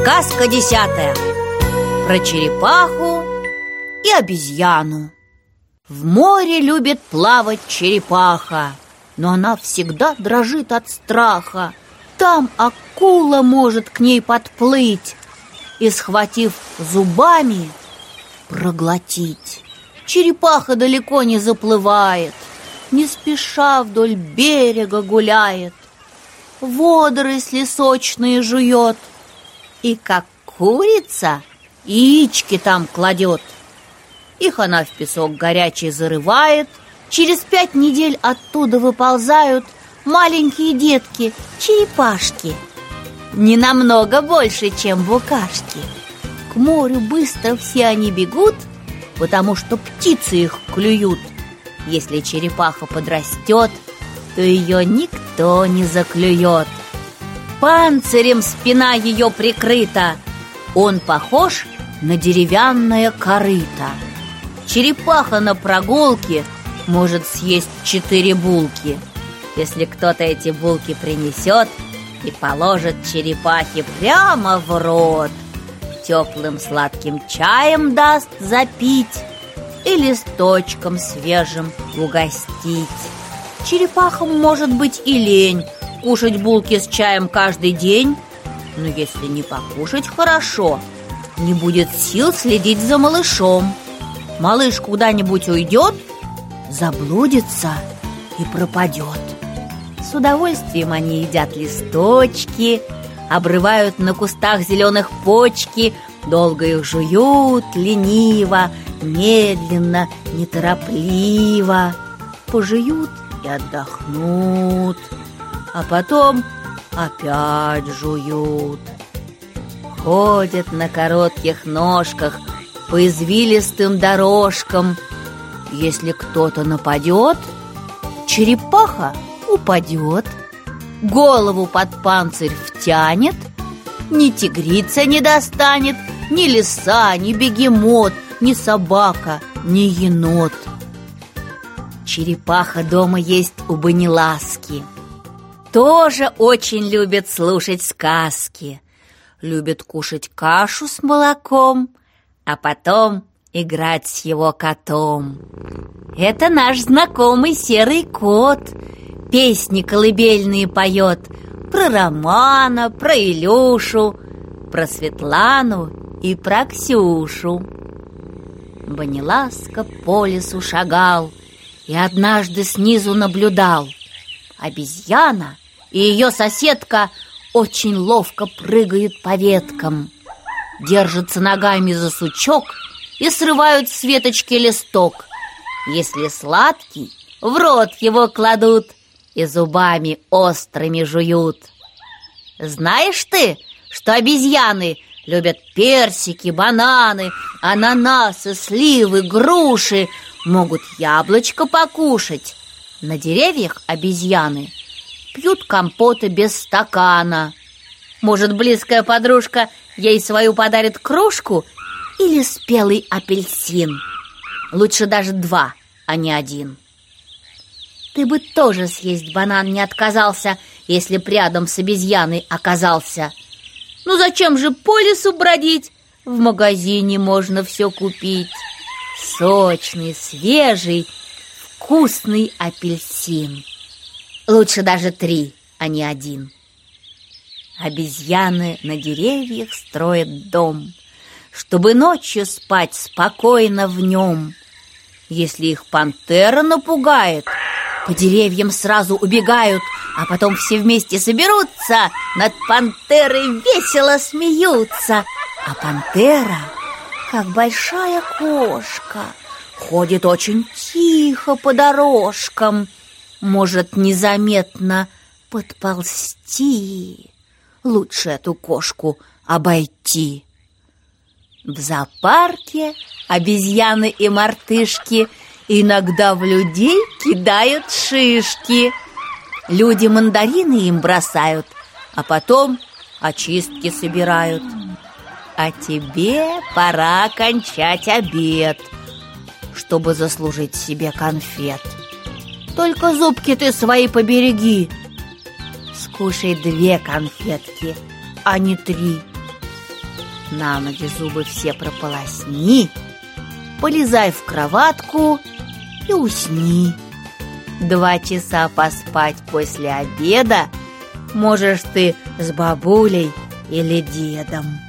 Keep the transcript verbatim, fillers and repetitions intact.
Сказка десятая. Про черепаху и обезьяну. В море любит плавать черепаха, но она всегда дрожит от страха. Там акула может к ней подплыть и, схватив зубами, проглотить. Черепаха далеко не заплывает, не спеша вдоль берега гуляет, водоросли сочные жует и, как курица, яички там кладет. Их она в песок горячий зарывает. Через пять недель оттуда выползают маленькие детки, черепашки, не намного больше, чем букашки. К морю быстро все они бегут, потому что птицы их клюют. Если черепаха подрастет, то ее никто не заклюет. Панцирем спина ее прикрыта, он похож на деревянное корыто. Черепаха на прогулке может съесть четыре булки. Если кто-то эти булки принесет и положит черепахе прямо в рот, теплым сладким чаем даст запить и листочком свежим угостить. Черепахам может быть и лень кушать булки с чаем каждый день, но если не покушать хорошо, не будет сил следить за малышом. Малыш куда-нибудь уйдет, заблудится и пропадет. С удовольствием они едят листочки, обрывают на кустах зеленых почки, долго их жуют, лениво, медленно, неторопливо. Пожуют и отдохнут, а потом опять жуют. Ходят на коротких ножках по извилистым дорожкам. Если кто-то нападет, черепаха упадет, голову под панцирь втянет, ни тигрица не достанет, ни лиса, ни бегемот, ни собака, ни енот. Черепаха дома есть у Баниласки. Тоже очень любит слушать сказки. Любит кушать кашу с молоком, а потом играть с его котом. Это наш знакомый серый кот. Песни колыбельные поет про Романа, про Илюшу, про Светлану и про Ксюшу. Баниласка по лесу шагал и однажды снизу наблюдал. Обезьяна и ее соседка очень ловко прыгают по веткам, держатся ногами за сучок и срывают с веточки листок. Если сладкий, в рот его кладут и зубами острыми жуют. Знаешь ты, что обезьяны любят персики, бананы, ананасы, сливы, груши, могут яблочко покушать? На деревьях обезьяны пьют компоты без стакана. Может, близкая подружка ей свою подарит кружку или спелый апельсин? Лучше даже два, а не один. Ты бы тоже съесть банан не отказался, если б рядом с обезьяной оказался. Ну зачем же по лесу бродить? В магазине можно все купить. Сочный, свежий, вкусный апельсин. Лучше даже три, а не один. Обезьяны на деревьях строят дом, чтобы ночью спать спокойно в нем. Если их пантера напугает, по деревьям сразу убегают, а потом все вместе соберутся, над пантерой весело смеются. А пантера, как большая кошка, ходит очень тихо по дорожкам, может незаметно подползти. Лучше эту кошку обойти. В зоопарке обезьяны и мартышки иногда в людей кидают шишки. Люди мандарины им бросают, а потом очистки собирают. А тебе пора кончать обед, чтобы заслужить себе конфет. Только зубки ты свои побереги. Скушай две конфетки, а не три. на ночь зубы все прополосни, полезай в кроватку и усни. Два часа поспать после обеда можешь ты с бабулей или дедом.